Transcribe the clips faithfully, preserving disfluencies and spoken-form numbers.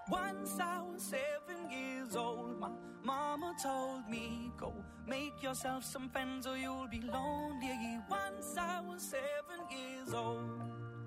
Once I was seven years old, my mama told me, go make yourself some friends or you'll be lonely. Once I was seven years old.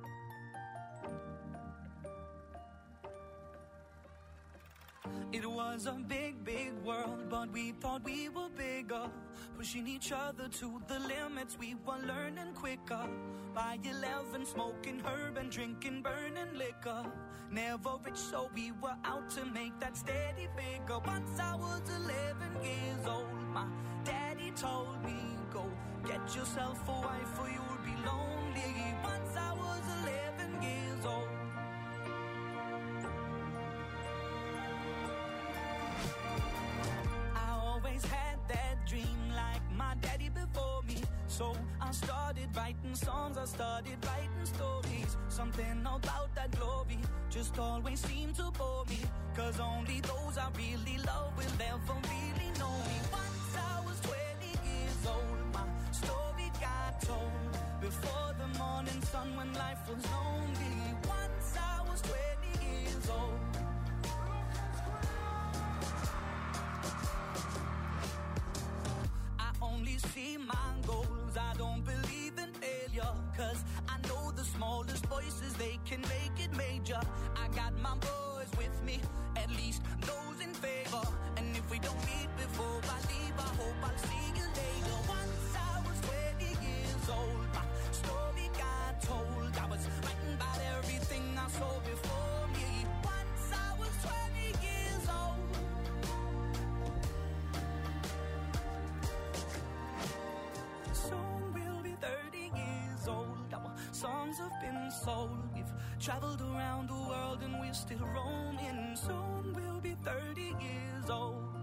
It was a big, big world, but we thought we were bigger, pushing each other to the limits. We were learning quicker. By eleven, smoking herb and drinking burning liquor. Never rich, so we were out to make that steady figure. Once I was eleven years old, my daddy told me, go get yourself a wife or you'll be lonely. Once I was eleven years old. Always had that dream like my daddy before me. So I started writing songs, I started writing stories. Something about that glory just always seemed to bore me. Cause only those I really love will ever really know me. Once I was twenty years old, my story got told. Before the morning sun when life was lonely. Once I was twenty years old. Only see my goals, I don't believe in failure. Cause I know the smallest voices, they can make it major. I got my boys with me, at least those in favor. And if we don't meet before I leave, I hope I'll see you later. Once I was twenty years old, my story got told. I was writing about everything I saw before me. Once I was twenty years old. thirty years old, our songs have been sold. We've traveled around the world and we're still roaming. Soon we'll be thirty years old.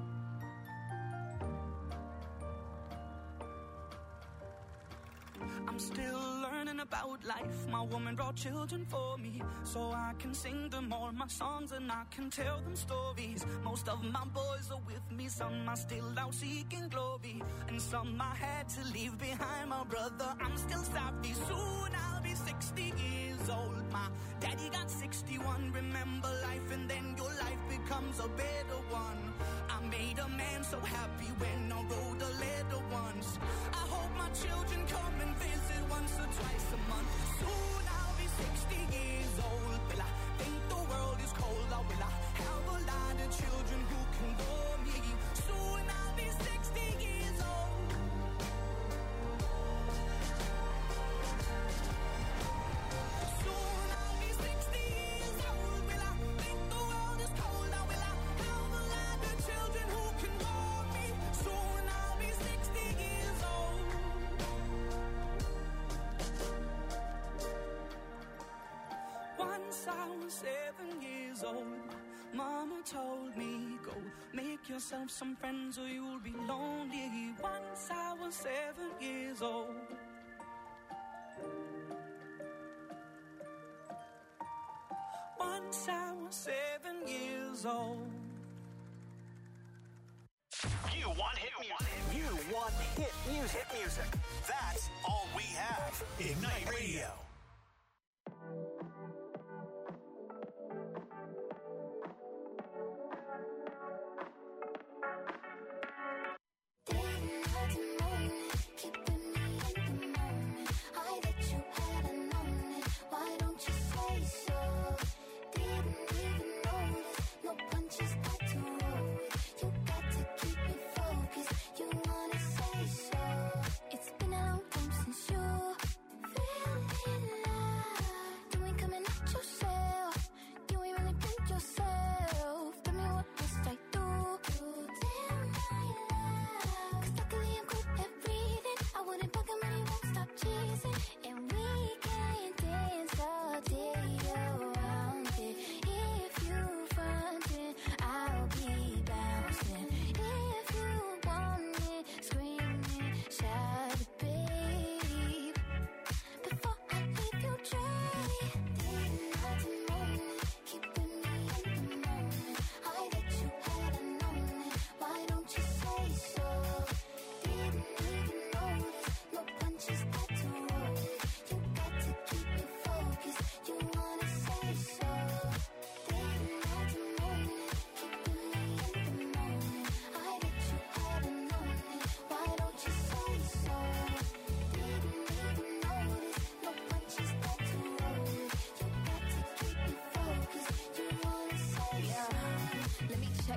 I'm still learning about life. My woman brought children for me, so I can sing them all my songs and I can tell them stories. Most of my boys are with me, some are still out seeking glory, and some I had to leave behind. My brother, I'm still sorry. Soon I'll be sixty years old. My daddy got sixty-one. Remember life and then your life becomes a better one. I made a man so happy when I wrote a letter once. I hope my children come and visit once or twice a month. Soon I'll be sixty years old. Will I think the world is cold, or will I have a lot of children who can bore me? Soon I'll be sixty years old. Soon I'll be sixty years old. Will I think the world is cold, or will I have a lot of children who can bore me? Soon I'll be sixty years old. Once I was seven years old, mama told me, go make yourself some friends or you'll be lonely. Once I was seven years old. Once I was seven years old. You want hit music. You want hit music. Hit music. That's all we have. Ignite Radio. It's been a long time since you feel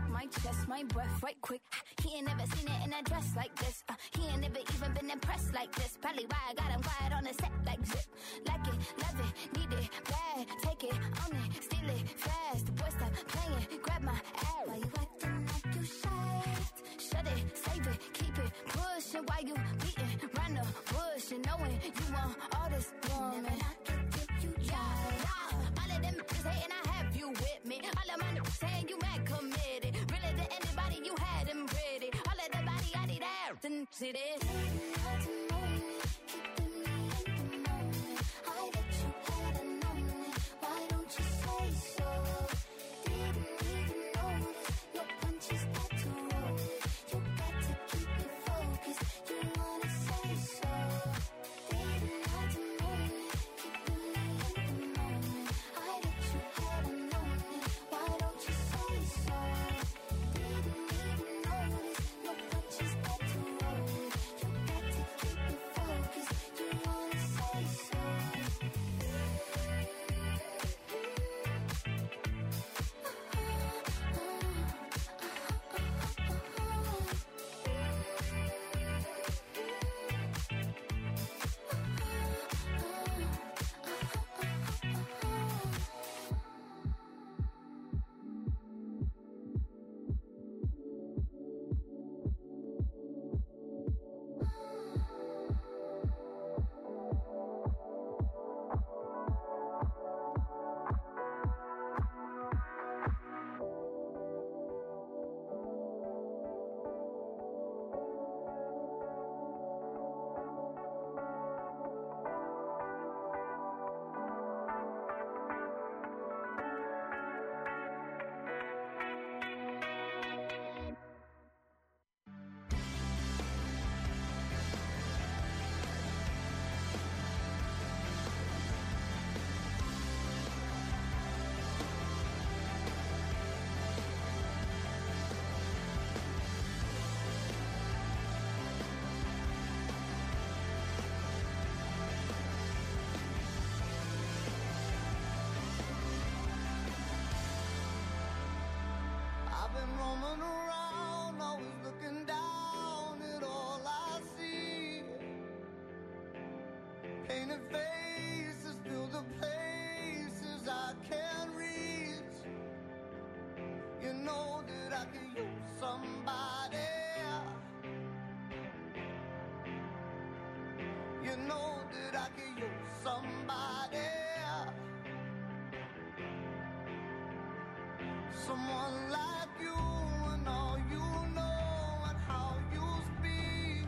like my chest, my breath right quick. He ain't never seen it in a dress like this. Uh, he ain't never even been impressed like this. Probably why I got him quiet on the set like zip. Like it, love it, need it, bad. Take it, own it, steal it, fast. The boy stop playing, grab my ass. Why you acting like you shy? Shut it, save it, keep it pushing. Why you beating round the bush and knowing you want all this woman? Never not get you, yeah, yeah. All of them bitches hating, I have you with me. All of my niggas saying you mad committed. Really to anybody you had them ready. All of the body I need out and see this. Roaming around, always looking down at all I see. Painted faces fill the places I can't reach. You know that I could use somebody. You know that I could use somebody. Someone like you and all you know and how you speak.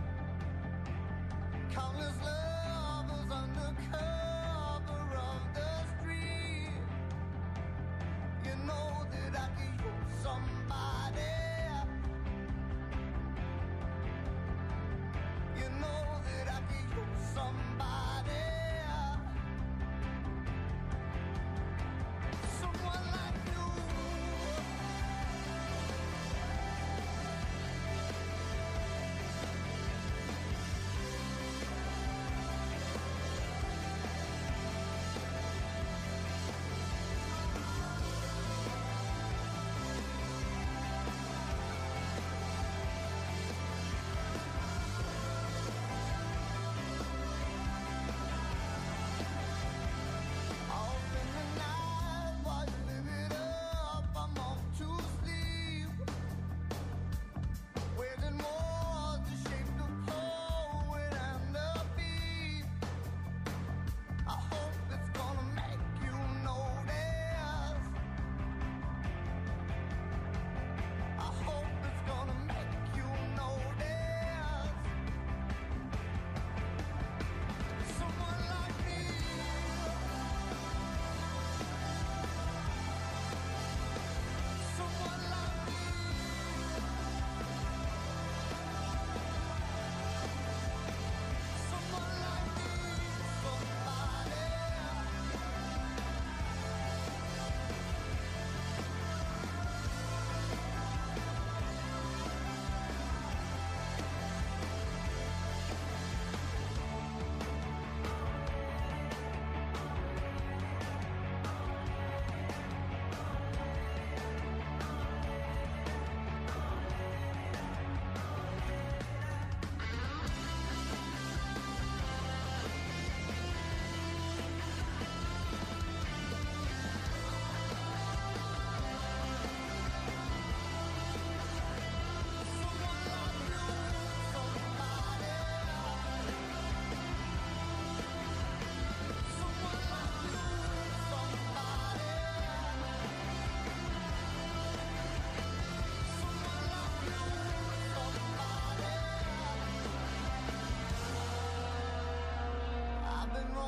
Countless lovers under cover of the street. You know that I could use somebody. You know that I could use somebody. Someone like you.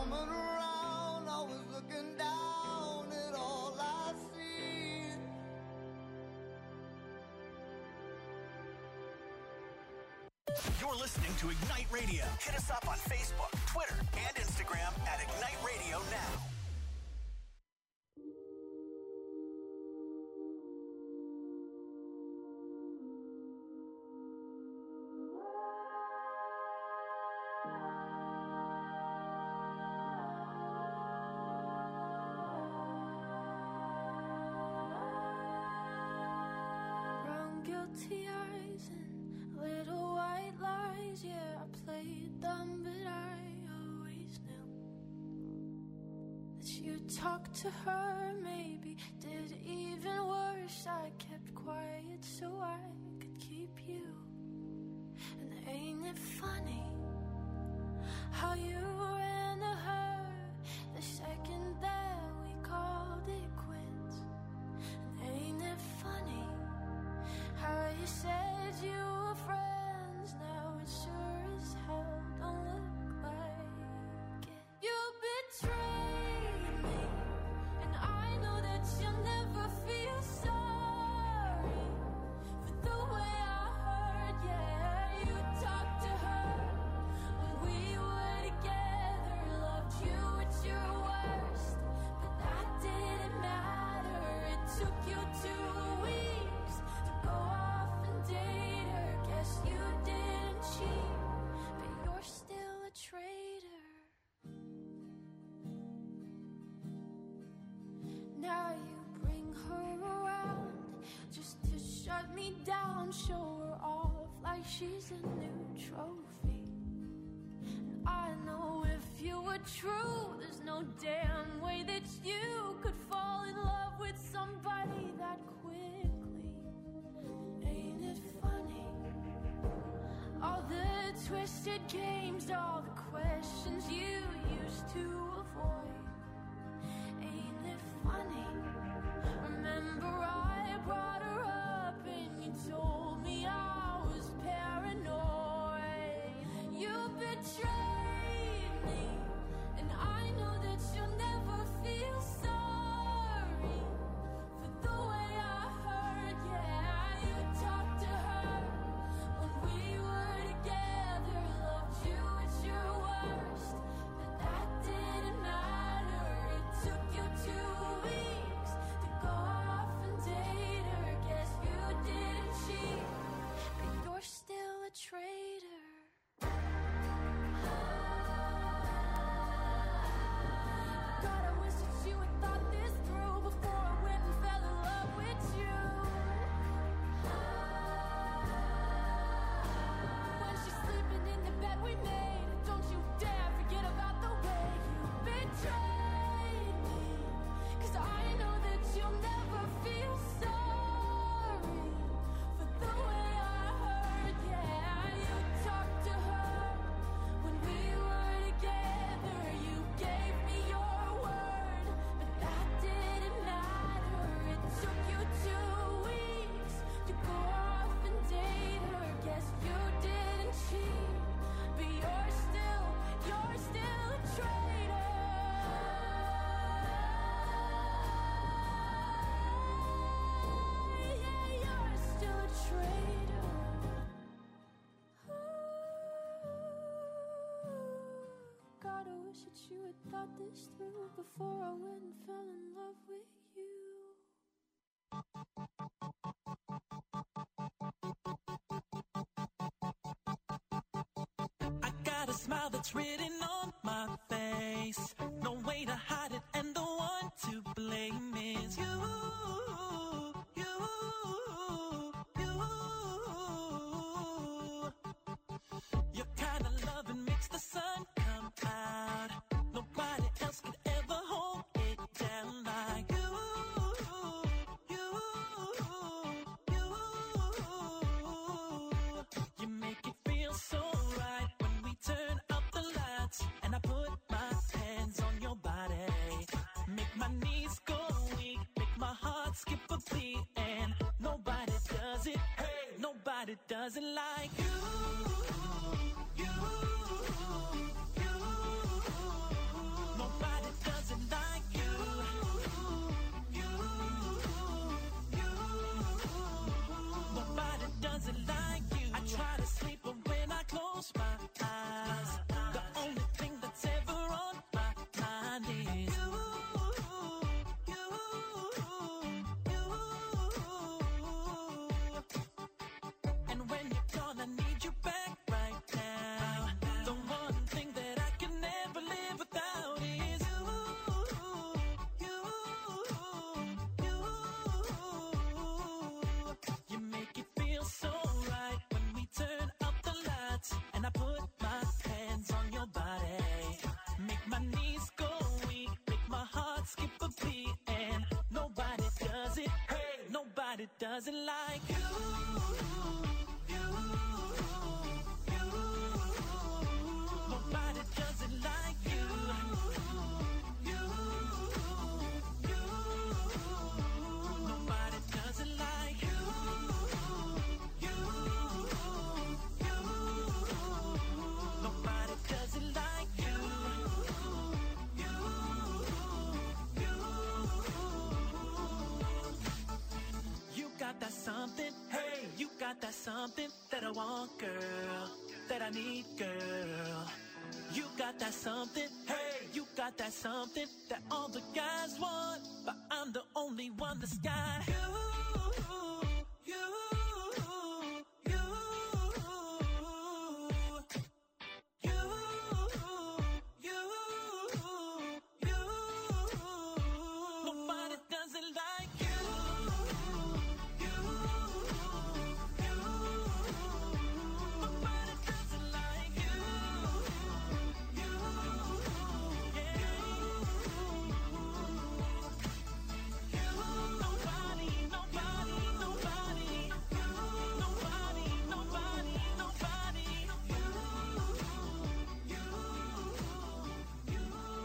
coming around, always looking down at all I see. You're listening to Ignite Radio. Hit us up on Facebook, Twitter, and Instagram at Ignite Radio Now. Brown guilty eyes and little white lies. Yeah, I played dumb, but I always knew that you talked to her, maybe did even worse. I kept quiet so I could keep you. And ain't it funny how you ran to her the second that we called it quits? And ain't it funny how you said you were friends, now it sure as hell don't look like it. You betrayed me, and I know that you'll never feel sorry for the way I heard. Yeah, you talked to her when we were together, loved you at your worst, but that didn't matter. It took you two weeks to go off and date her. Guess you didn't cheat, but you're still a traitor. Now you bring her around just to shut me down, show her off like she's a new trophy. And I know if you were true, there's no damn way that you could fall in love with somebody that quickly. Ain't it funny? All the twisted games, all the questions you used to avoid. Ain't it funny? Remember I brought her up and you told me I was paranoid. You betrayed me, and I know that you'll never feel sorry for the way I heard. Yeah, you talked to her when we were together, loved you at your worst, but that didn't matter. It took you two weeks to go off and date her. Guess you didn't cheat, but you're still a traitor. God, I wish that you had thought this through before I went and fell in love with you. When she's sleeping in the bed we made, don't you dare forget about the way you betrayed me. 'Cause I know that you'll never feel sorry for the way I heard. Yeah, you talked to her when we were together. You gave me your word, but that didn't matter. It took you two weeks to go off and date her. Guess you didn't cheat, but you're still, you're still a traitor. Yeah, you're still a traitor. God, I wish that you had thought this through before I went and fell in love with you. I got a smile that's written on my face. No way to hide it, and the one to blame is you. You, you. Your kind of loving makes the sun come out. Nobody else could ever hold it down like you. You, you. You make it feel so right when we turn out the lights and I put my hands on your body. Make my knees go weak, make my heart skip a beat, and nobody does it. Hey, nobody does it like you. You, you. does it like you. Nobody does it like you. You, you. Nobody does it like you. You, you. Nobody does it like you. You, you. You got that something, hey, you got that something that I want, girl, that I need, girl. You got that something, hey, you got that something that all the guys want, but I'm the only one that's got you, you, you, you, you, you. Nobody does it like you. You, you, nobody does it like you. You, yeah. You, nobody, nobody, nobody. You, nobody, nobody, nobody. You, you, you.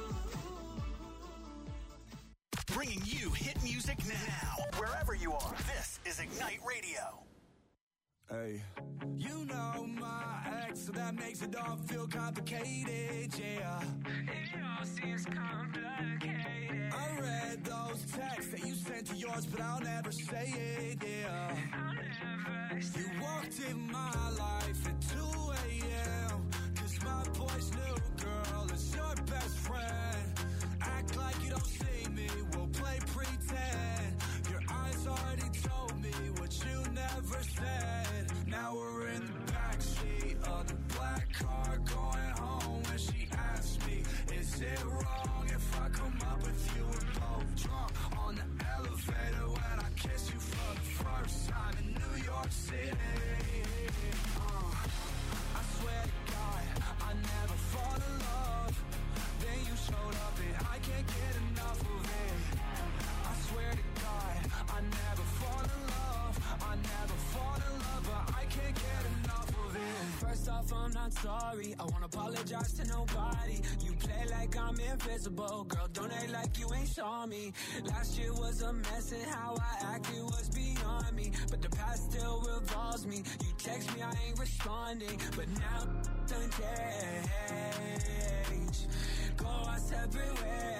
Bringing you hit music now, wherever you are. This is Ignite Radio. Hey, you know my ex, so that makes it all feel complicated, yeah. It all seems complicated. I read those texts that you sent to yours, but I'll never say it, yeah. I'll never say it. You walked in my life at two a.m. Cause my boy's new girl is your best friend. Act like you don't see me, we'll play pretend. Your eyes already told me what you never said. Now we're in the backseat of the black car going home. When she asked me, is it wrong if I come up with you? We're both drunk on the elevator when I kiss you for the first time in New York City. Uh, I swear to God, I never fall in love. Then you showed up and I can't get enough of it. I swear to God, I never fall in love. I never fall in love, but I can't get enough of it. First off, I'm not sorry. I won't apologize to nobody. You play like I'm invisible. Girl, don't act like you ain't saw me. Last year was a mess and how I acted was beyond me. But the past still revolves me. You text me, I ain't responding. But now done change. Go our separate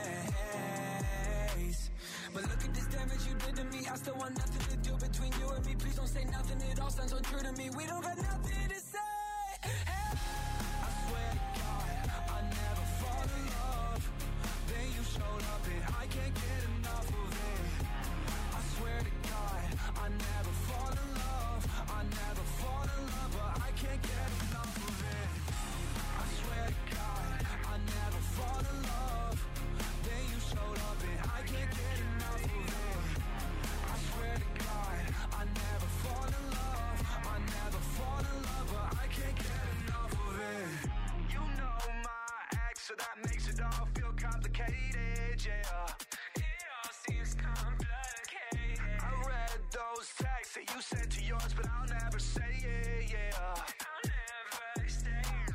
ways. But look at this damage you did to me. I still want nothing to do between you and me. Please don't say nothing, it all sounds so true to me. We don't got nothing to say. Hey. I swear to God, I never fall in love. Then you showed up and I can't get enough of it. I swear to God, I never fall in love. I never fall in love, but I can't get enough of it. I swear to God, I never fall in love. Then you showed up and I can't get enough of it. I swear to God, I never fall in love. I never fall in love, but I can't get enough of it. You know my ex, so that makes it all feel complicated, yeah. It all seems complicated. I read those texts that you sent to yours, but I'll never say it, yeah. I'll never say it.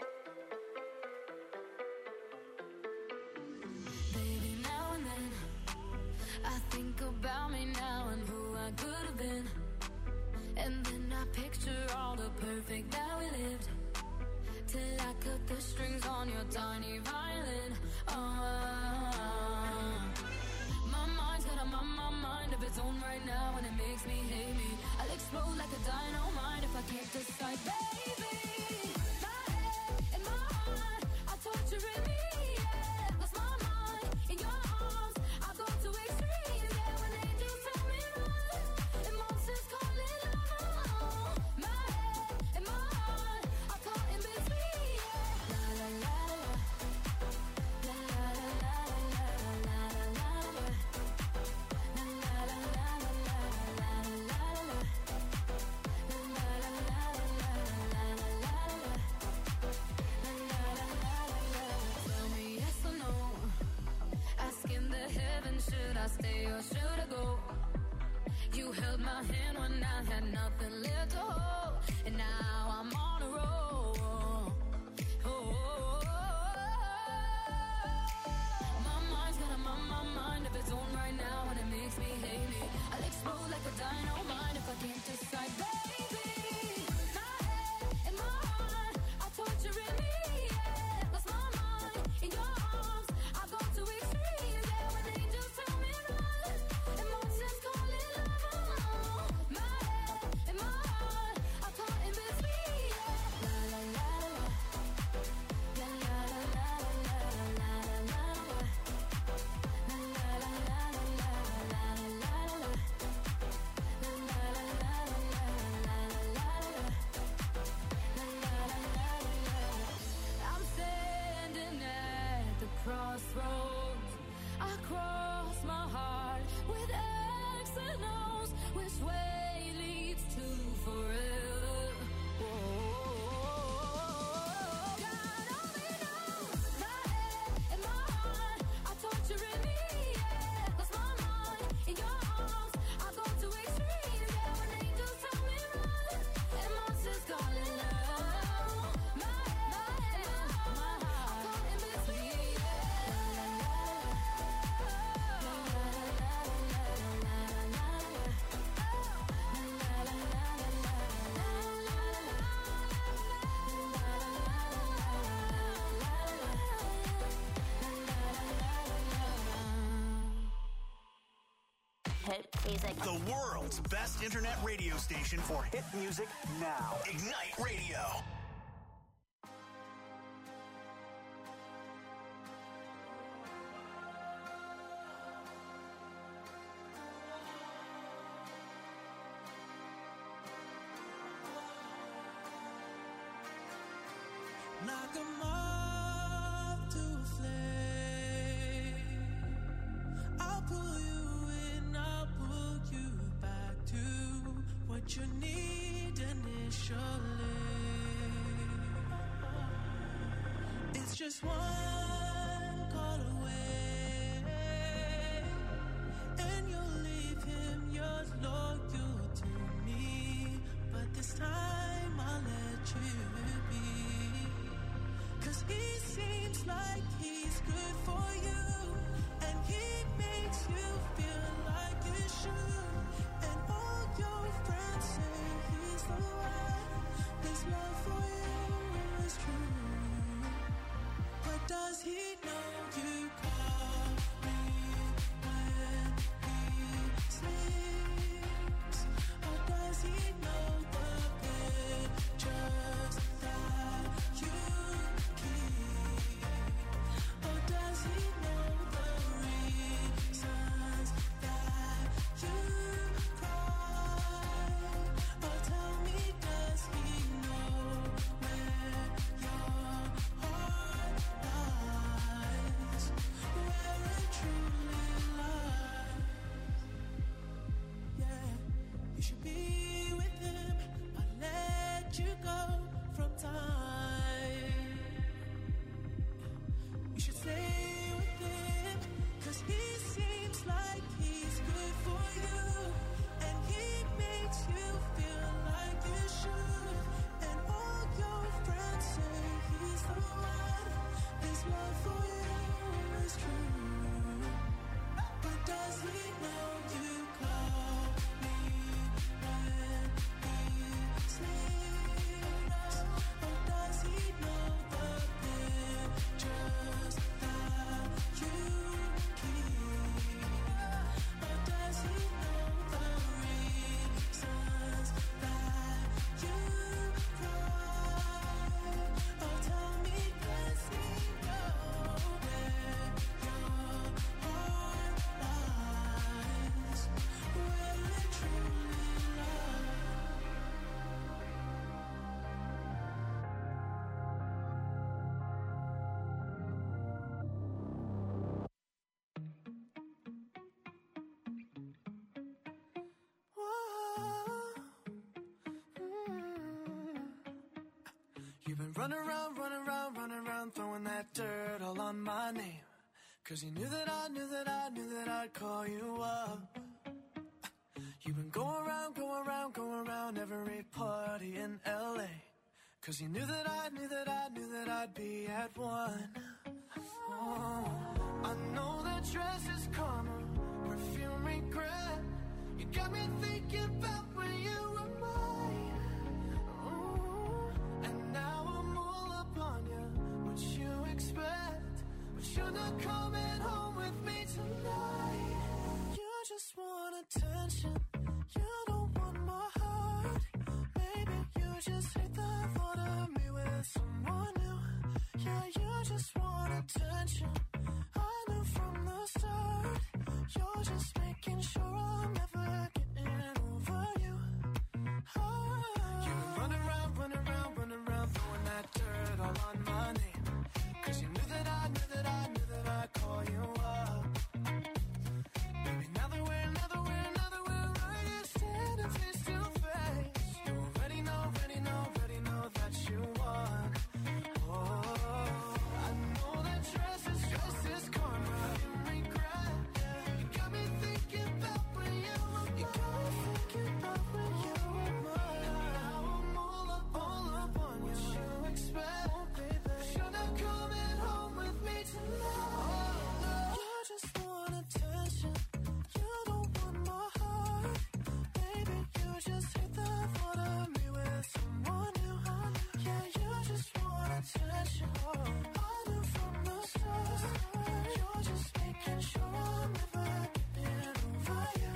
Baby, now and then I think about me now and who I could have been. And then I picture all the perfect that we lived. Till I cut the strings on your tiny violin. Uh, my mind's got a my, my mind of its own right now, and it makes me hate me. I'll explode like a dynamite if I can't decide, baby. My head and my heart are torturing me, yeah. Lost my mind in your arms. I go to extremes, yeah. When angels tell me run, and monsters calling out. My head and my heart are caught in between, yeah. La la la la, la la la la la la la la, la la la la la la la la, la la la la la. Tell me yes or no. Asking the heavens, should I stay or should I go? You held my hand when I had nothing left to hold, and now I'm on a roll. Oh, oh, oh, oh. My mind's got a my, my mind of its own right now, and it makes me hate me. I'll explode like a dynamite if I can't decide, baby. My head and my heart are torturing me. Yeah, lost my mind in your arms. I go to extremes. Yeah, when angels tell me run, emotions call it love. My head and my heart are caught in between. Yeah, la la la la, la la la la la la la la, la la la la la la la la. I'm standing at the crossroads. I cross my heart with X and O's. Which way leads to forever? Whoa. God only knows. My head and my heart are torturing me. Yeah, lost my mind in your arms. I go to extremes. Yeah, when angels tell me run, and monsters calling love. My head, my heart, I'm caught in between. Hit music. The world's best internet radio station for hit music now. Ignite Radio. Like a moth to a flame, I'll pull you in, I'll pull you back to what you need initially. It's just one call away, and you'll leave him, you're loyal to me, but this time I'll let you be. 'Cause he seems like he's good for you, and he makes you feel like you should. And all your friends say he's the one. His love for you is true. But does he know you call me when he sleeps? Or does he know the pictures that you or does he know the reasons that you cry? Or tell me, does he know where your heart lies? Where it truly lies? Yeah, you should be with him, but let you go from time. You should stay with him, 'cause he seems like he's good for you, and he makes you feel like you should. And all your friends say he's the one. His love for you is true. But does he know you call me when he sleeps? Or does he know the pictures that you keep? Or does he know the reasons that you cry? Or tell me, does he know where your heart lies? Where it truly lies? You've been running around, running around, running around, throwing that dirt all on my name. 'Cause you knew that I knew that I knew that I'd call you up. You've been going around every party in L A. Cause you knew that I knew that I knew that I'd be at one. Oh, I know that dress is karma, perfume regret. You got me thinking about when you were mine. Oh, and now I'm all up on you. What you expect? But you're not coming home with me tonight. You just want attention. You don't want my heart. Maybe you just hate the thought of me with someone new. Yeah, you just want attention. I knew from the start. You're just making sure I'm never getting over you. Oh, you run around, run around, run around, throwing that dirt all on my name. Cause you knew that I knew that I knew that I'd call you up. Baby, now that we're, now that we're, now that we're right here standing face to face, you already know, already know, already know that you won. Oh, I know that dress is, dress is karma, you regret. You got me thinking about when you were mine. You got me thinking about when you were mine. Now I'm all up, all up on you. What you expect? Oh, baby, you're not coming home with me tonight. Oh, no. You just want attention. You don't want my heart. Baby, you just hate the thought of me with someone new. Yeah, you just want attention. I knew from the start. You're just making sure I'm never getting over you.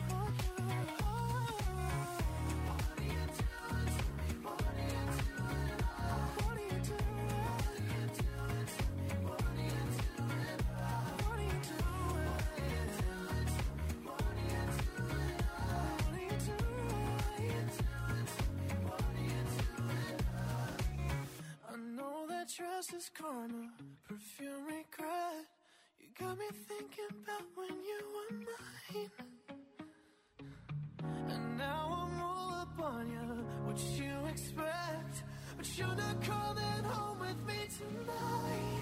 Oh, what are you doing to me? What are you doing? What are you doing? What are you doing to me? What are you doing? What are you doing? What are you doing to me? What are you doing? What are you doing? What are you doing to me? What are you doing? I know that dress is karma, perfume regret. You got me thinking about when you were mine. And now I'm all up on you. What you expect? But you're not coming home with me tonight.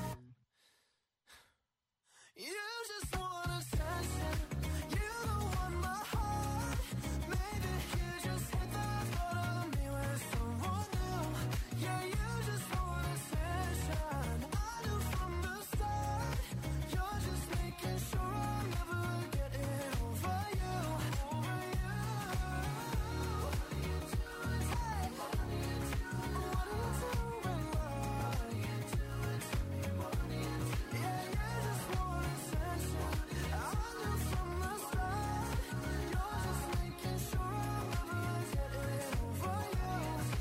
You just want attention. You don't want my heart. Maybe you just hate the thought of me with someone new. Yeah, you just want attention. I knew from the start. You're just making sure I'm never getting over you. Over you. What are you doing? Hey, what are you doing? What are you doing? What are you doing to me? What are you doing? Yeah, you just want attention. I knew from the start. You're just making sure I'm never getting over you.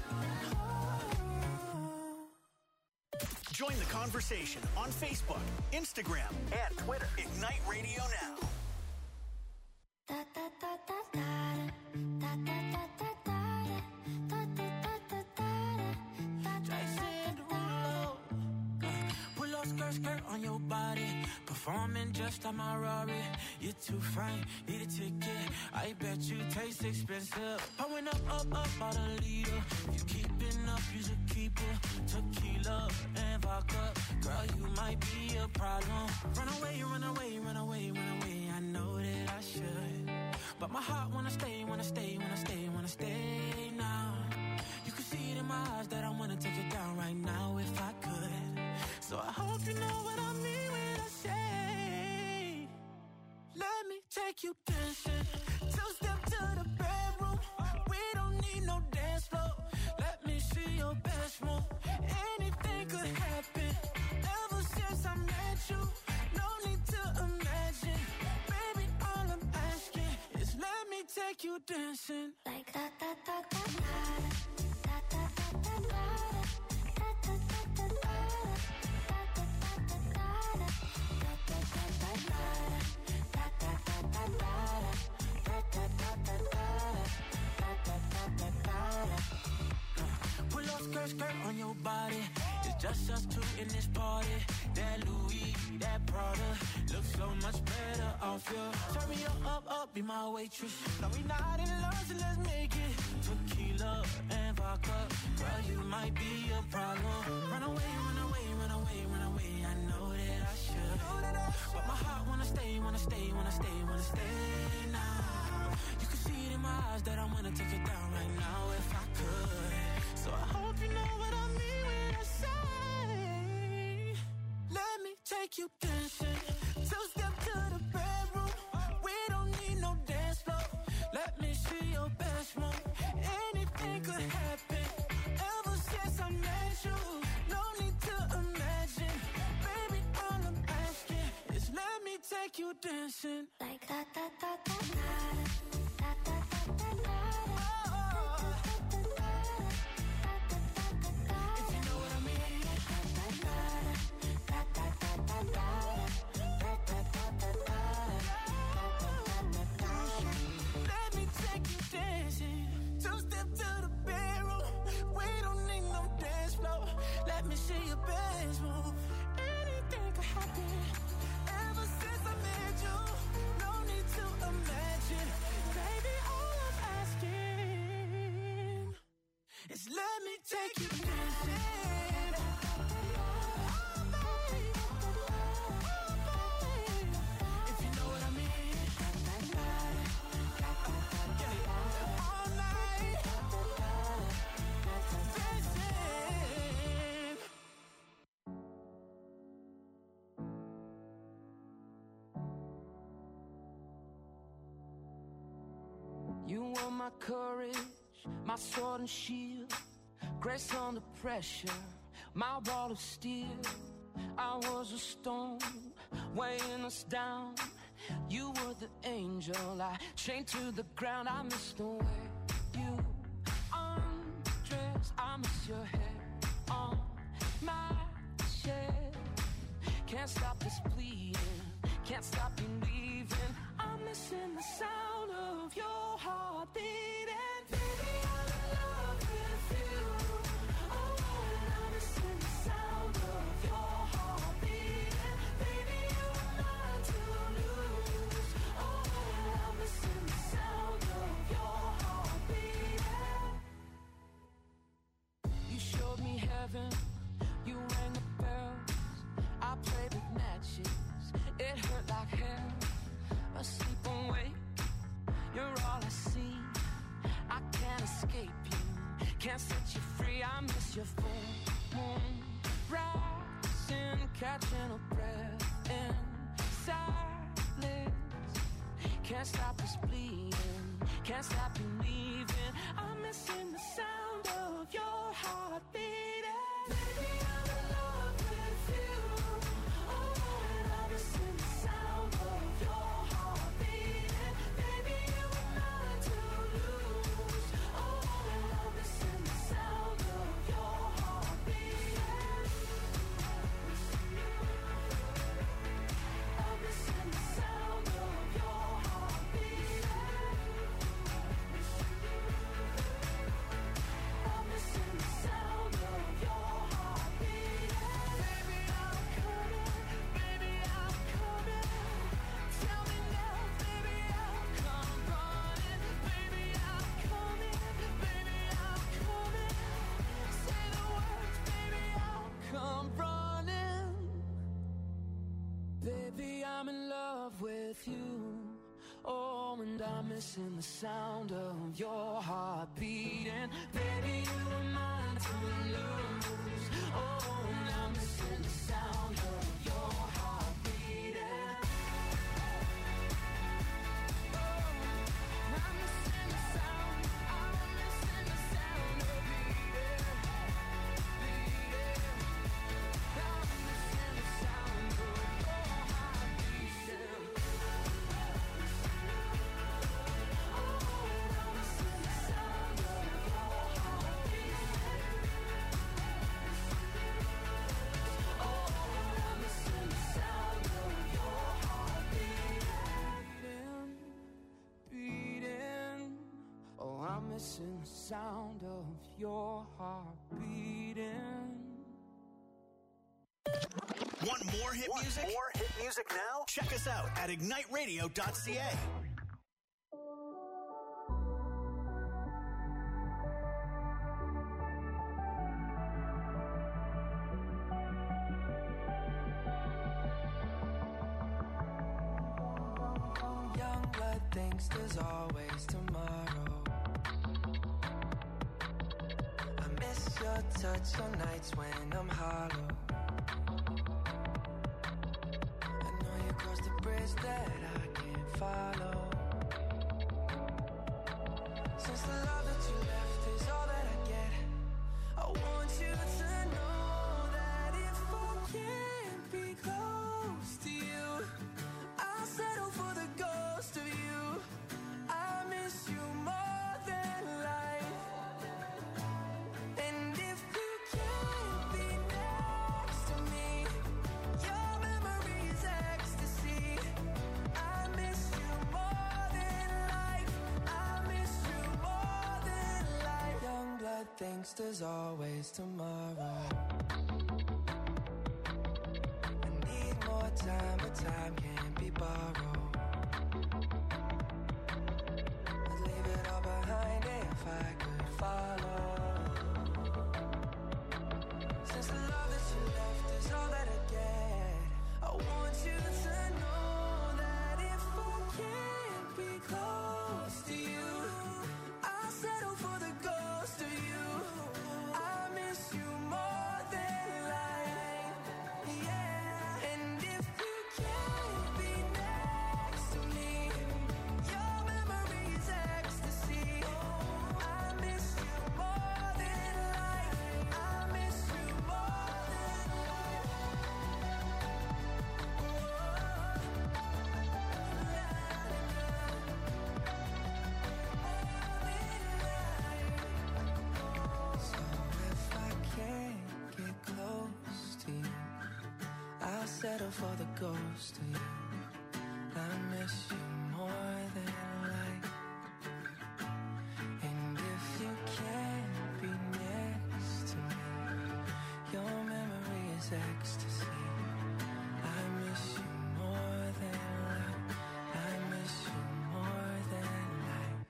Oh. Join the conversation on Facebook, Instagram, and Twitter. Ignite Radio Now. Da da da da da da da da da da da da da da da. Jason Derulo. Pull up skirt, skirt on your body. Performing just like my Rari. You're too fine, need a ticket. I bet you taste expensive. Pouring up, up, up, about a liter. If you keeping up, you should keep it. Tequila and vodka. Girl, you might be a problem. Run away, run away, run away, run away. I know that I should. But my heart wanna stay, wanna stay, wanna stay, wanna stay now. You can see it in my eyes that I wanna take it down right now if I could. So I hope you know what I mean when I say, let me take you dancing. Two step to the bedroom. We don't need no dance floor. Let me see your best move. Anything could happen. Ever since I met you, no need to imagine. Baby, all I'm asking is let me take you dancing. Like da da da da da da da da da da da da da da Pull up skirt, skirt on your body. It's just us two in this party. That Louis, that Prada looks so much better off you. Turn me up, up, up, be my waitress. No, we not in love, so let's make it. Tequila and vodka. Girl, you might be a problem. Run away, run away, run away, run away. I know that I should. But my heart wanna stay, wanna stay, wanna stay, wanna stay now. You can see it in my realize that I wanna take it down right now if I could. So I hope you know what I mean when I say, let me take you dancing. Two step to the bedroom. We don't need no dance floor. Let me see your best move. Anything could happen. Ever since I met you, no need to imagine. Baby, all I'm asking is let me take you dancing. Like da da da da da da da da da da. If you know what I mean. Let me take you dancing. Two step to the bedroom. We don't need no dance floor. Let me see your best move. Anything could happen. Ever since I met you, no need to imagine. Baby, all I'm asking is let me take you dancing. If you know what I mean. All night. Dancing. You were my courage, my sword and shield, grace under pressure, my wall of steel. I was a stone, weighing us down. You were the angel, I chained to the ground. I miss the way you undress. I miss your hair on my chest. Can't stop this bleeding, can't stop believing. I'm missing the sound of your heart beating. Baby, I'm in love with you. Oh, and I'm missing the sound of your heart beating. Baby, you are mine to lose. Oh, and I'm missing the sound of your heart beating. You showed me heaven, you rang the bells. I played with matches, it hurt like hell. Asleep awake, you're all I see. I can't escape you, can't set you free. I miss your full moon rising, catching a breath in silence. Can't stop this bleeding, can't stop believing. I'm missing the sound of your heart beating. Baby, I'm in love with you. Oh, and I'm missing the sound of your heart beating. Baby, you are mine to lose. Oh, and I'm missing the sound of your heart beating. I'm missing the sound of your heart beating. I'm missing the sound of your heart beating. Baby, I'm coming. Baby, I'm coming. Tell me now, baby, I'll come running. Baby, I'm coming. Baby, I'm coming. Say the words, baby, I'll come running. Baby, I'm in love with you. Oh, and I'm missing the sound of your heart beating. Baby, you are mine to lose. Oh, and I'm missing the sound of your heart beating. Oh, I'm missing the sound. I'm missing the sound of beating, beating. I'm missing the sound of your heart beating. Missing the sound of your heart beating. Want more hit Want music? more hit music now? Check us out at ignite radio dot c a. Young blood thinks there's always tomorrow. touch on nights when I'm hollow. I know you crossed the bridge that I can't follow. Since the love that you left is all that I get, I want you to know that if I can't be close to you, I'll settle for the ghost of you. I miss you more than life. And if you can't be next to me, your memory is ecstasy. I miss you more than life. I miss you more than life. Young blood thinks there's always tomorrow. I need more time, but time can't be borrowed. I'd leave it all behind if I could follow. Since the love that you left is all that I get, I want you to know that if I can't be close to you, I'll settle for the ghost of you. I miss you more than life, yeah. And if you can't be next to me, your memory is ecstasy. I miss you more than life. I miss you more than life. So if I can't get close to you, I'll settle for the ghost of you. I miss you more than life. And if you can't be next to me, your memory is ecstasy. I miss you more than life. I miss you more than life.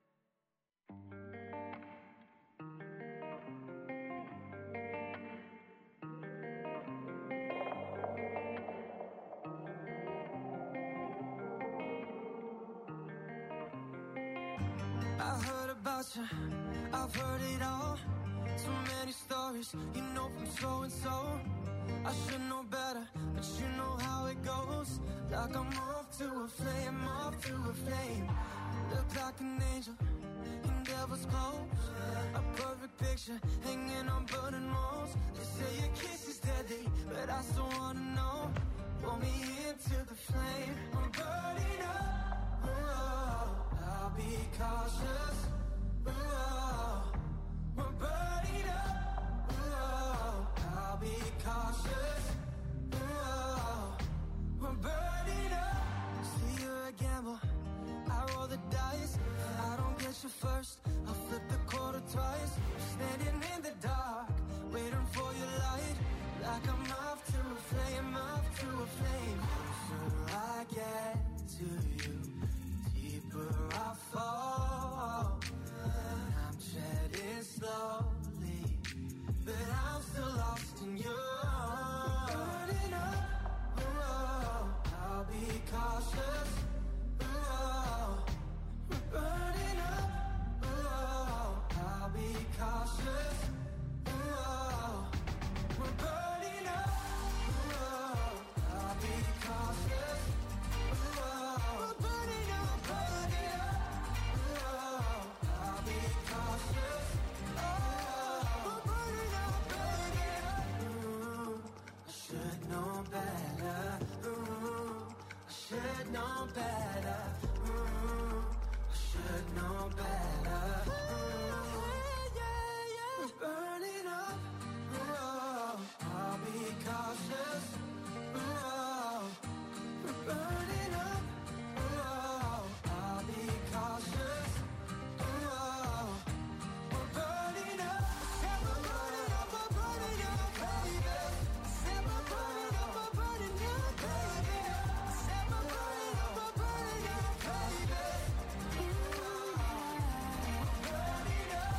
I heard about you, I've heard it all. So many stories, you know from so and so. I should know better, but you know how it goes. Like I'm off to a flame, off to a flame. Look like an angel in devil's clothes. A perfect picture hanging on burning walls. They say your kiss is deadly, but I still wanna know. Pull me into the flame, I'm burning up. Oh, I'll be cautious. Oh, we're burning up. Oh, I'll be cautious. Oh, we're burning up. See, you're a gamble. I roll the dice. I don't get you first. I'll flip the quarter twice. Standing in the dark, waiting for your light. Like I'm off to a flame, off to a flame. So I get to you, deeper I fall. I'm treading slowly, but I'm still lost in you. Burning up, oh, I'll be cautious. Oh, we're burning up, oh, I'll be cautious. Oh, we're burning up, oh, I'll be cautious. Oh, we're burning up, burning up, oh, I'll be cautious. Oh, we're burning up, burning up. Ooh, I should know better. Ooh, I should know better. Ooh, I should know better. Ooh, yeah, yeah. We're burning up. Ooh, I'll be cautious. Ooh, we're burning up. Ooh, I'll be cautious. Ooh, we're burning up. Said we're burning up, we're burning up, baby. Said we're burning up, we're burning up, baby. Said we're burning up, we're burning up, baby. Burning up.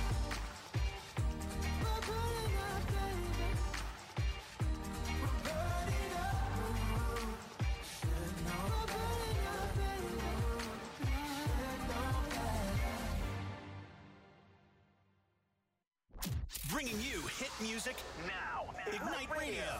We're burning up, baby. We're burning up. Should know. We're burning up, baby. Should know better. Bringing you hit music now. Ignite Radio.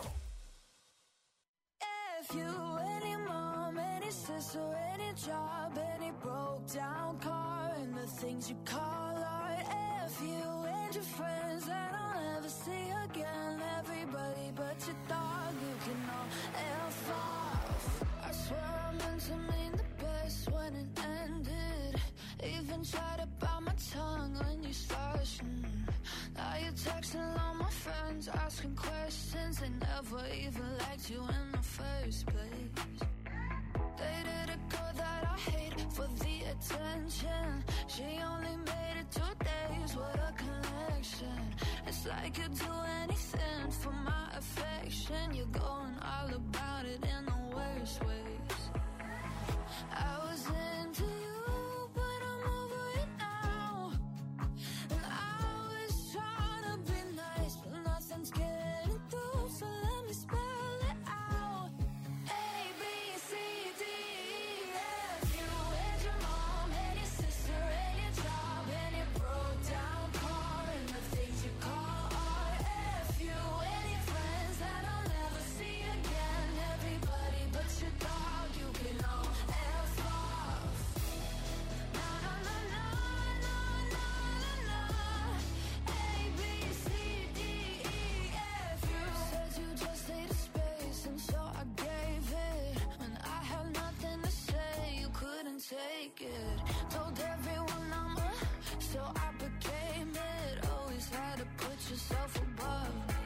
If you, any mom, any sister, any job, any broke down car, and the things you call art. If you and your friends that I'll never see again, everybody but your dog, you can all F off. I swear I meant to mean the best when it ended. Even tried to bite my tongue when you started. Now you're texting all my friends, asking questions. They never even liked you in the first place. Dated a girl that I hate for the attention. She only made it two days, what a connection. It's like you'd do anything for my affection. You're going all about it in the worst ways. I was into you, but I'm over it now. And I was trying to be nice, but nothing's getting through, so let me spell it out. A, B, C, D, E, F. You and your mom and your sister and your job and your broke down car and the things you call art. F. You and your friends that I'll never see again. Everybody but your dog, you can all F off. Na na na na na na na na. A, B, C, D, E, F. You said you just needed space, and so I gave it. When I had nothing to say, you couldn't take it. Told everyone I'm a, so I became it. Always had to put yourself above me.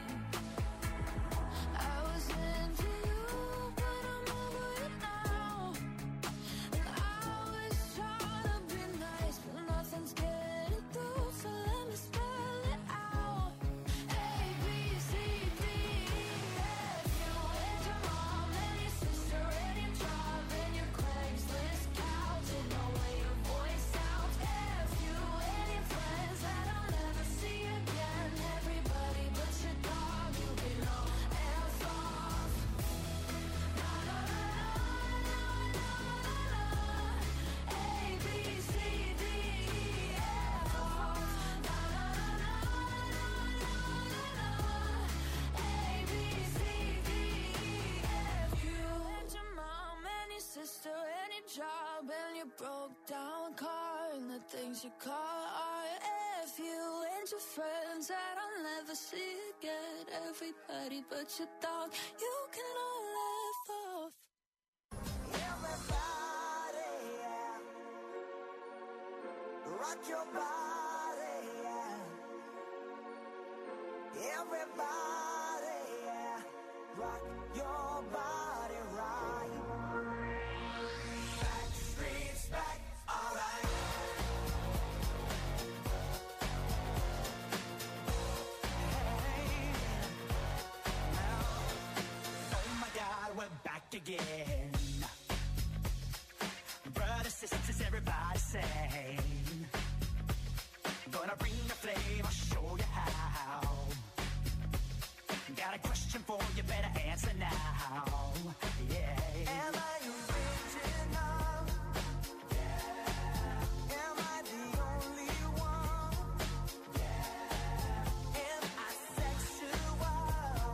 I was into you, but I'm over it now. And I was trying to be nice, but nothing's getting through, so let me spell it out. A, B, C, D, E, F. You and your mom and your sister and your job and your Craigslist couch and the way your voice sounds. F. You and your friends that I'll never see again. Everybody but your dog, you can all F off. Na na na na na na na. A, B, C, D, E, F off. Na na na na na na na. A, B, C, D, E, F. You and your mom and your sister and your job and your broke down car and the things you call art. F. You and your friends that I'll never see again. Everybody but your dog, you can all F off. Everybody, yeah. Rock your body, yeah. Everybody, yeah. Rock your body right. Back streets back, alright. Hey, now, oh my God, we're back again. Brothers, sisters, everybody sing. Gonna bring the flame, I'll show you how. Got a question for you, better answer now. Yeah. Am I original? Yeah. Am I the only one? Yeah. Am I sexual?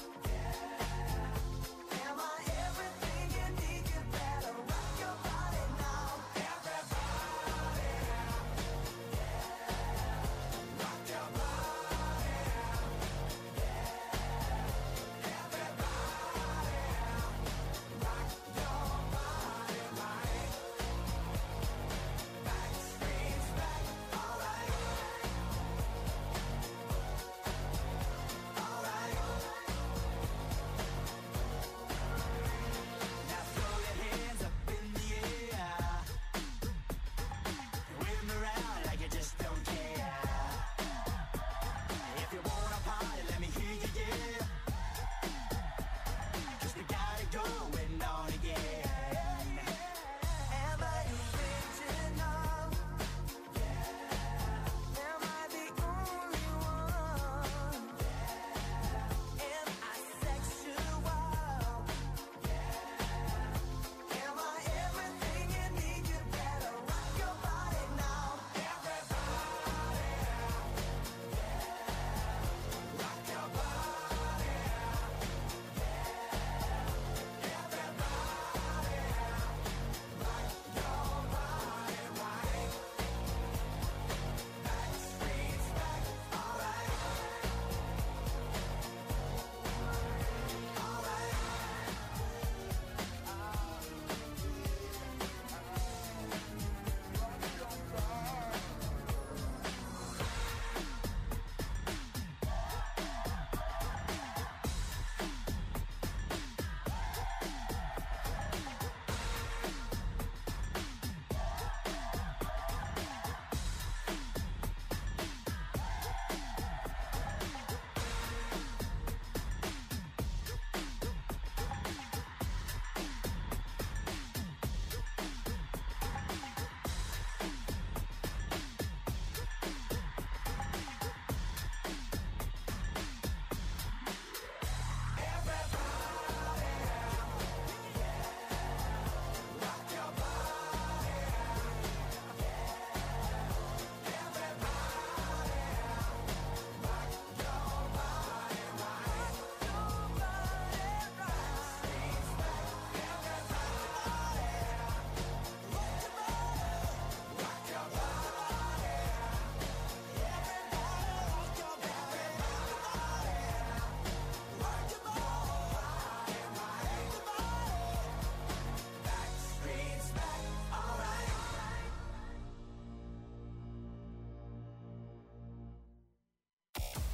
Yeah. Am I everything you need? You better rock your body now. Everybody, yeah. Rock your body, yeah. Everybody, rock your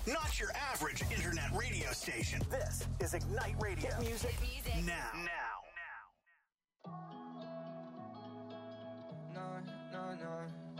Not your average internet radio station. This is Ignite Radio. Hit music, Hit music. now. Now. No, no, no.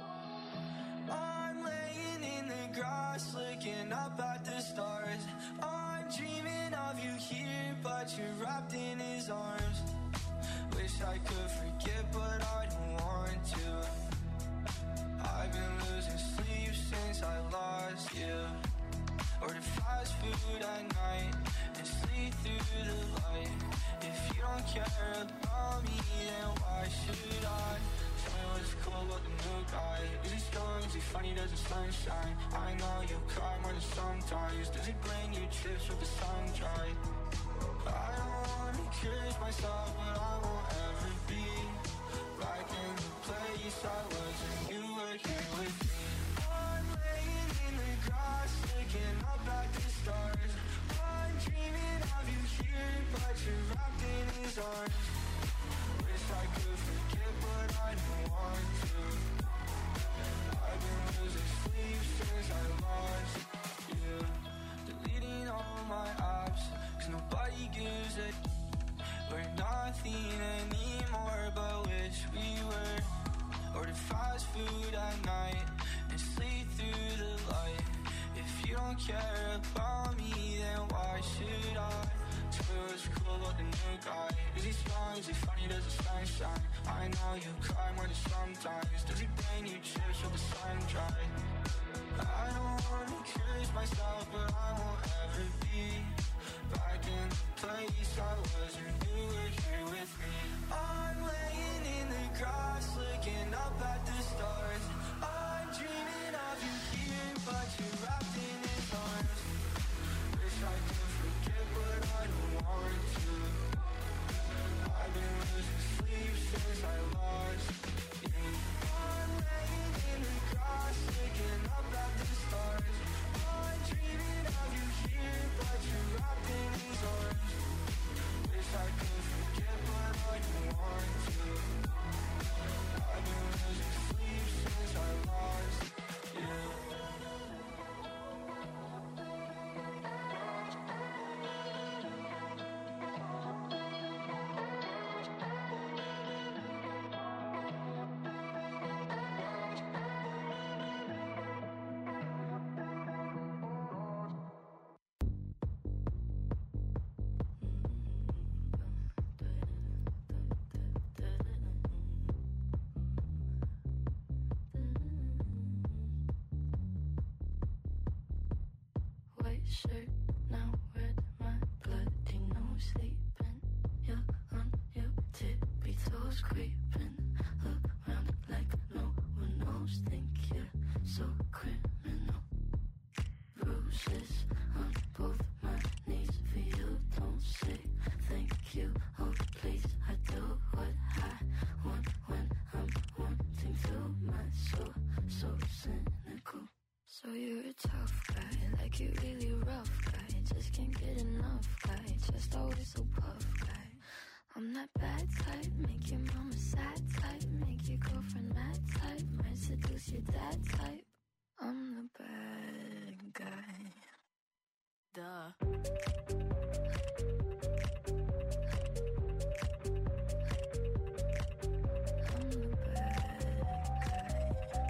I'm laying in the grass, looking up at the stars. I'm dreaming of you here, but you're wrapped in his arms. Wish I could forget, but I don't want to. I've been losing sleep since I lost you. Order fast food at night and sleep through the light. If you don't care about me, then why should I? Tell me what's cool about the new guy. Is he strong? Is he funny? Does the sunshine? I know you cry more than sometimes. Does he bring you trips with the sun dry? I don't wanna curse myself, but I won't ever be back in the place I was when you were here with me. I'm laying in the grass, looking up at the stars. I'm dreaming of you here, but you're wrapped in his arms. Wish I could forget, but I don't want to. I've been losing sleep since I lost you. Deleting all my apps, cause nobody gives a. We're nothing anymore, but wish we were. Order fast food at night and sleep through the light. If you don't care about me, then why should I? Tell me what's cool about the new guy. Is he strong? Is he funny? Does the sunshine? I know you cry more than sometimes. Does he bring you chips with the sun dry? I don't wanna curse myself, but I won't ever be back in the place I was when you were here with me. I'm laying in the grass, looking up at the stars. I'm dreaming of you here, but you're wrapped in his arms. Wish I could forget, but I don't want to. I've been losing sleep since I lost you. I'm laying in the grass, looking up at the stars. I'm dreaming of you here, but you're wrapped in his arms. Wish I could forget, but I don't want to. I've been losing sleep since I lost you. White shirt, now red, my bloody nose sleeping. You're on your tippy toes, creeping around like no one knows. Think you're so criminal. Bruises on both my knees for you. Don't say thank you. Oh please, I do what I want when I'm wanting to. My soul so cynical. So you're a tough guy, like you're really rough guy. Just can't get enough guy, just always so puff guy. I'm that bad type, make your mama sad type, make your girlfriend mad type, might seduce your dad type. I'm the bad guy. Duh. I'm the bad guy.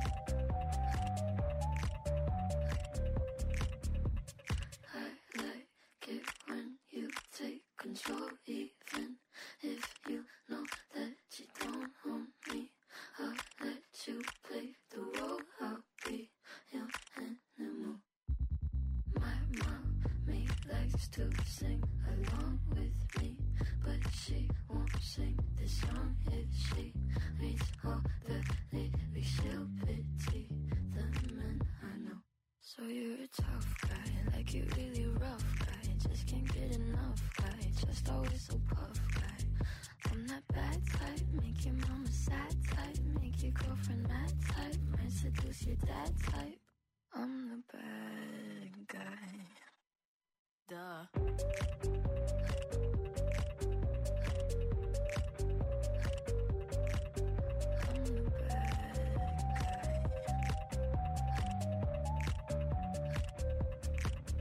I like it when you take control, even if you know that you don't own me. I'll let you play the role, I'll be your animal. My mommy likes to sing along with me, but she won't sing this song if she reads all the lyrics. She'll pity the men I know. So you're a tough guy, like you're really rough guy. Just can't get enough guy, just always so puff guy. I'm that bad type, make your mama sad type, make your girlfriend mad type, might seduce your dad type. I'm the bad guy. Duh. I'm the bad guy.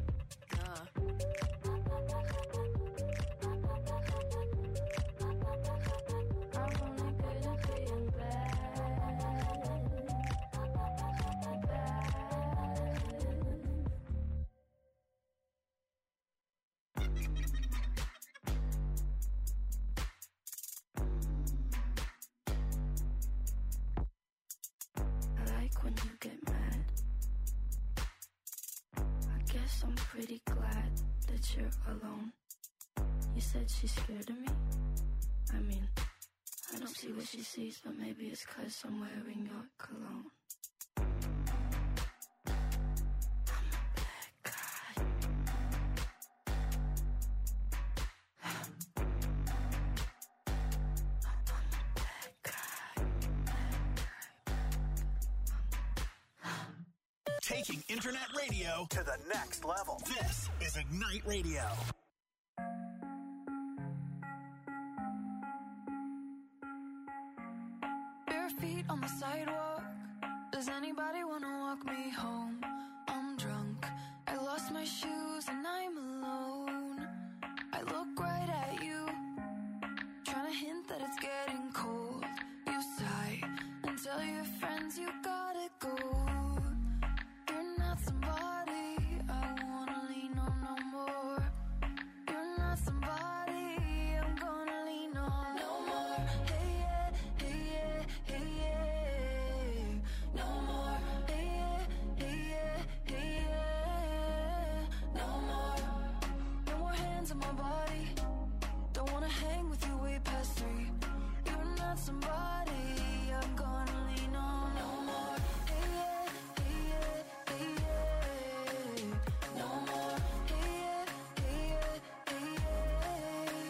pretty glad that you're alone. You said she's scared of me? I mean, I don't see what she sees, but maybe it's 'cause I'm wearing your cologne. Taking internet radio to the next level. This is Ignite Radio. Bare feet on the sidewalk. Does anybody wanna walk me home? I'm drunk. I lost my shoes and I'm alone. I look right at you, trying to hint that it's getting cold. You sigh and tell your friends you gotta go. You're not somebody I wanna lean on no more. You're not somebody I'm gonna lean on no more. Hey yeah, hey yeah, hey yeah. No more. Hey yeah, hey yeah, hey yeah. No more. No more hands on my body. Don't wanna hang with you way past three. You're not somebody I'm gonna lean on no more. Hey yeah, hey yeah, hey yeah. No more. Hey yeah, hey yeah, hey yeah.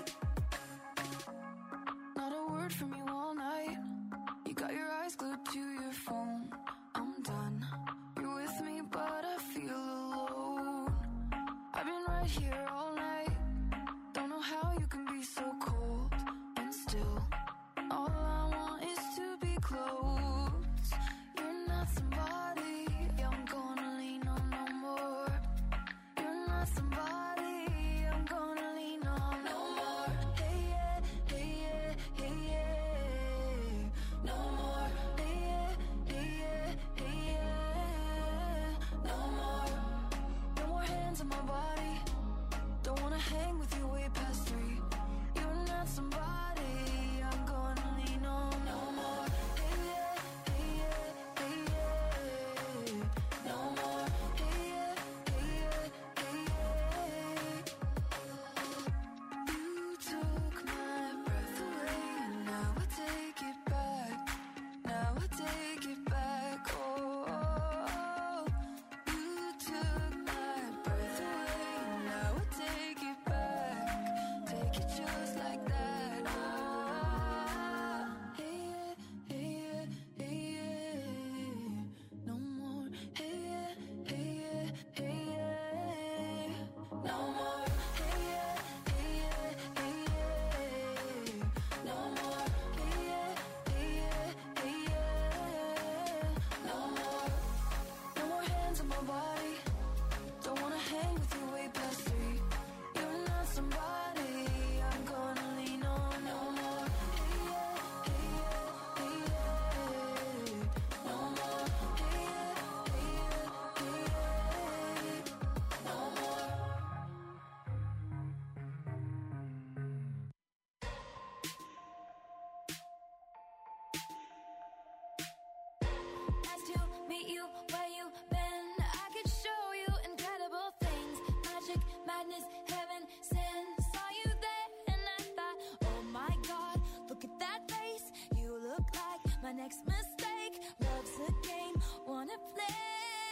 Not a word from you all night. You got your eyes glued to your phone. I'm done. You're with me, but I feel alone. I've been right here all night. Don't know how you can be so cold and still. All I want is to be close. You're not somebody I'm gonna lean on no more. You're not somebody I'm gonna lean on no more. Hey yeah, hey yeah, hey yeah. No more. Hey yeah, hey yeah, hey yeah. No more. No more hands on my body. Don't wanna hang with you way past three. You're not somebody I'm gonna lean on no more. Hey yeah, hey yeah, hey yeah. No more. Hey yeah, hey yeah, hey yeah. You took my breath away, and now I take it back. Now I take it back. Oh, you took my breath away, and now I take it back. Take it just like that. Ah, hey yeah, hey yeah, hey yeah. No more. Hey yeah, hey yeah, hey yeah. No more. Hey yeah, hey yeah, hey yeah. No more. Hey yeah, hey yeah, hey yeah. No more. No more hands on my body. Don't wanna hang with you way past three. You're not somebody I'm gonna lean on no more. Hey yeah, hey yeah, hey yeah. No more. Hey yeah, hey yeah, hey yeah. No more. Nice to meet you where you been. I could show you incredible things. Magic, madness, heaven, sin. Saw you there and I thought, oh my God, look at that face. You look like my next mistake. Love's a game, wanna play.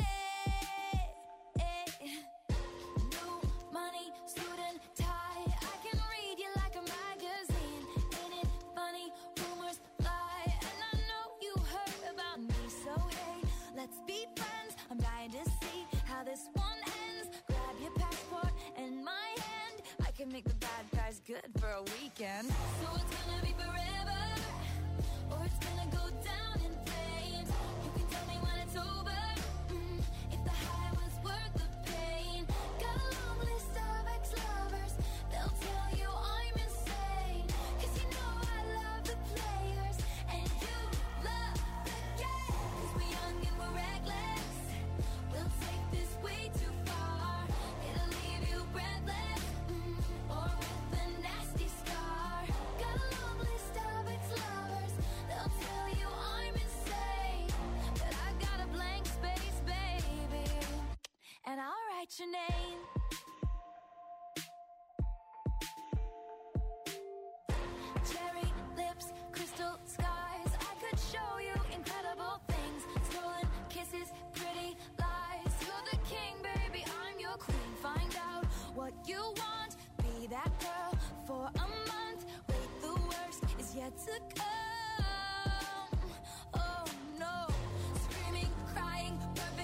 New money, suit and tie. I can read you like a magazine. Ain't it funny? Rumors fly, and I know you heard about me. So hey, let's be friends. I'm dying to see how this one ends. Grab your passport and my hand. I can make the bad guys good for a weekend. So it's gonna be forever, or it's gonna go down in flames. You can tell me when it's over, mm, if the high was worth the pain. Got a long list of ex-lovers. They'll tell you I'm insane. 'Cause you know I love the players, and you love the game. 'Cause we're young and we're reckless. We'll take this way too far. It'll leave you breathless, mm, or with a nasty scar. Got a long list of ex-lovers. They'll tell you I'm insane, but I got a blank space, baby, and I'll write your name. took us.